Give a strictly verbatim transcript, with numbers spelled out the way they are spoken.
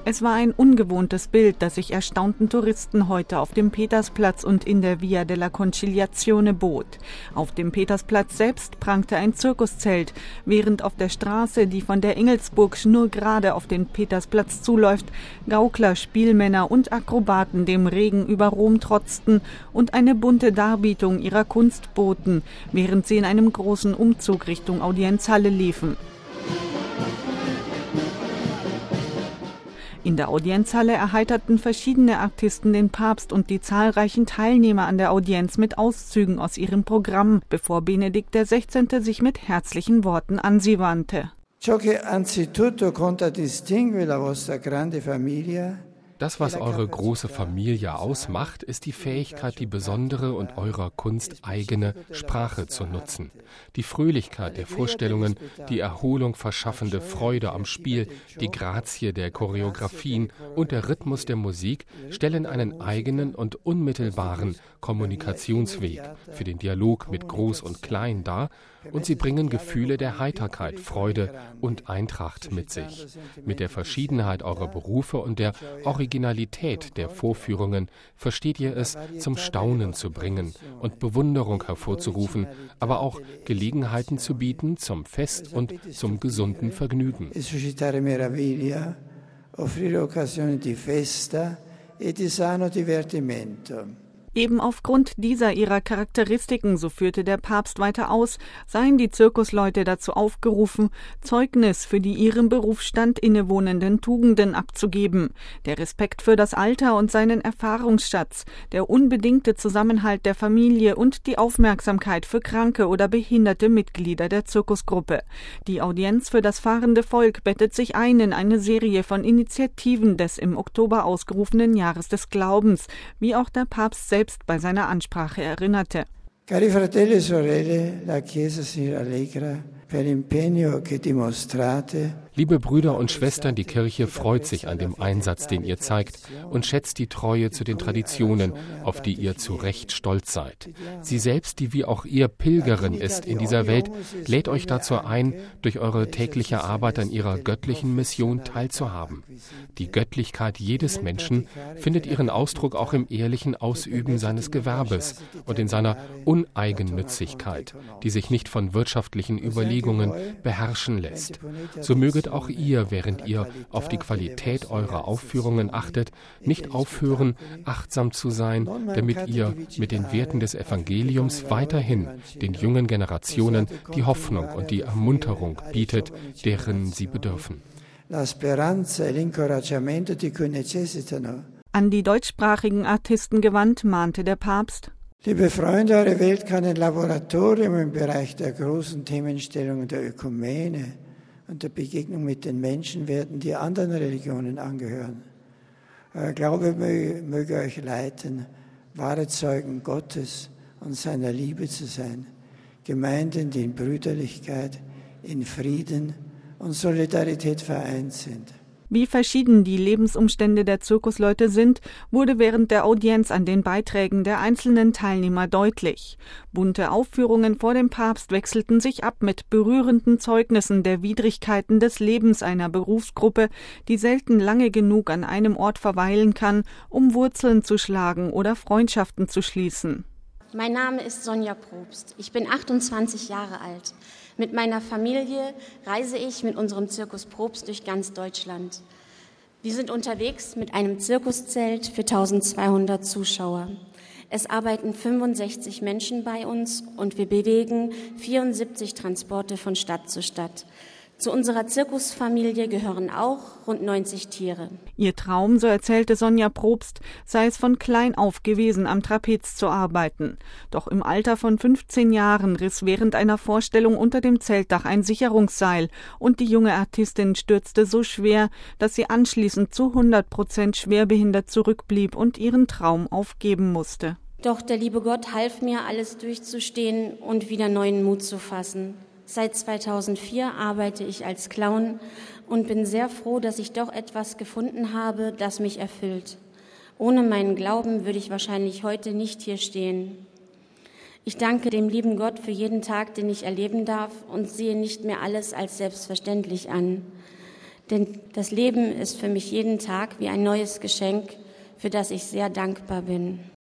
Es war ein ungewohntes Bild, das sich erstaunten Touristen heute auf dem Petersplatz und in der Via della Conciliazione bot. Auf dem Petersplatz selbst prangte ein Zirkuszelt, während auf der Straße, die von der Engelsburg schnurgerade auf den Petersplatz zuläuft, Gaukler, Spielmänner und Akrobaten dem Regen über Rom trotzten und eine bunte Darbietung ihrer Kunst boten, während sie in einem großen Umzug Richtung Audienzhalle liefen. In der Audienzhalle erheiterten verschiedene Artisten den Papst und die zahlreichen Teilnehmer an der Audienz mit Auszügen aus ihrem Programm, bevor Benedikt der Sechzehnte sich mit herzlichen Worten an sie wandte. Ciò che anzitutto contraddistingue la vostra grande famiglia. Das, was eure große Familie ausmacht, ist die Fähigkeit, die besondere und eurer Kunst eigene Sprache zu nutzen. Die Fröhlichkeit der Vorstellungen, die Erholung verschaffende Freude am Spiel, die Grazie der Choreografien und der Rhythmus der Musik stellen einen eigenen und unmittelbaren Kommunikationsweg für den Dialog mit Groß und Klein dar, und sie bringen Gefühle der Heiterkeit, Freude und Eintracht mit sich. Mit der Verschiedenheit eurer Berufe und der Originalität der Vorführungen versteht ihr es, zum Staunen zu bringen und Bewunderung hervorzurufen, aber auch Gelegenheiten zu bieten zum Fest und zum gesunden Vergnügen. Eben aufgrund dieser ihrer Charakteristiken, so führte der Papst weiter aus, seien die Zirkusleute dazu aufgerufen, Zeugnis für die ihrem Berufsstand innewohnenden Tugenden abzugeben. Der Respekt für das Alter und seinen Erfahrungsschatz, der unbedingte Zusammenhalt der Familie und die Aufmerksamkeit für kranke oder behinderte Mitglieder der Zirkusgruppe. Die Audienz für das fahrende Volk bettet sich ein in eine Serie von Initiativen des im Oktober ausgerufenen Jahres des Glaubens, wie auch der Papst selbst selbst bei seiner Ansprache erinnerte. Cari fratelli e sorelle, la Chiesa si rallegra per l'impegno che dimostrate. Liebe Brüder und Schwestern, die Kirche freut sich an dem Einsatz, den ihr zeigt, und schätzt die Treue zu den Traditionen, auf die ihr zu Recht stolz seid. Sie selbst, die wie auch ihr Pilgerin ist in dieser Welt, lädt euch dazu ein, durch eure tägliche Arbeit an ihrer göttlichen Mission teilzuhaben. Die Göttlichkeit jedes Menschen findet ihren Ausdruck auch im ehrlichen Ausüben seines Gewerbes und in seiner Uneigennützigkeit, die sich nicht von wirtschaftlichen Überlegungen beherrschen lässt. So möget auch ihr, während ihr auf die Qualität eurer Aufführungen achtet, nicht aufhören, achtsam zu sein, damit ihr mit den Werten des Evangeliums weiterhin den jungen Generationen die Hoffnung und die Ermunterung bietet, deren sie bedürfen. An die deutschsprachigen Artisten gewandt, mahnte der Papst: Liebe Freunde, eure Welt kann ein Laboratorium im Bereich der großen Themenstellungen der Ökumene und der Begegnung mit den Menschen werden, die anderen Religionen angehören. Euer Glaube möge, möge euch leiten, wahre Zeugen Gottes und seiner Liebe zu sein, Gemeinden, die in Brüderlichkeit, in Frieden und Solidarität vereint sind. Wie verschieden die Lebensumstände der Zirkusleute sind, wurde während der Audienz an den Beiträgen der einzelnen Teilnehmer deutlich. Bunte Aufführungen vor dem Papst wechselten sich ab mit berührenden Zeugnissen der Widrigkeiten des Lebens einer Berufsgruppe, die selten lange genug an einem Ort verweilen kann, um Wurzeln zu schlagen oder Freundschaften zu schließen. Mein Name ist Sonja Probst. Ich bin achtundzwanzig Jahre alt. Mit meiner Familie reise ich mit unserem Zirkus Probst durch ganz Deutschland. Wir sind unterwegs mit einem Zirkuszelt für eintausendzweihundert Zuschauer. Es arbeiten fünfundsechzig Menschen bei uns und wir bewegen vierundsiebzig Transporte von Stadt zu Stadt. Zu unserer Zirkusfamilie gehören auch rund neunzig Tiere. Ihr Traum, so erzählte Sonja Probst, sei es von klein auf gewesen, am Trapez zu arbeiten. Doch im Alter von fünfzehn Jahren riss während einer Vorstellung unter dem Zeltdach ein Sicherungsseil und die junge Artistin stürzte so schwer, dass sie anschließend zu hundert Prozent schwerbehindert zurückblieb und ihren Traum aufgeben musste. Doch der liebe Gott half mir, alles durchzustehen und wieder neuen Mut zu fassen. Seit zweitausendvier arbeite ich als Clown und bin sehr froh, dass ich doch etwas gefunden habe, das mich erfüllt. Ohne meinen Glauben würde ich wahrscheinlich heute nicht hier stehen. Ich danke dem lieben Gott für jeden Tag, den ich erleben darf und sehe nicht mehr alles als selbstverständlich an. Denn das Leben ist für mich jeden Tag wie ein neues Geschenk, für das ich sehr dankbar bin.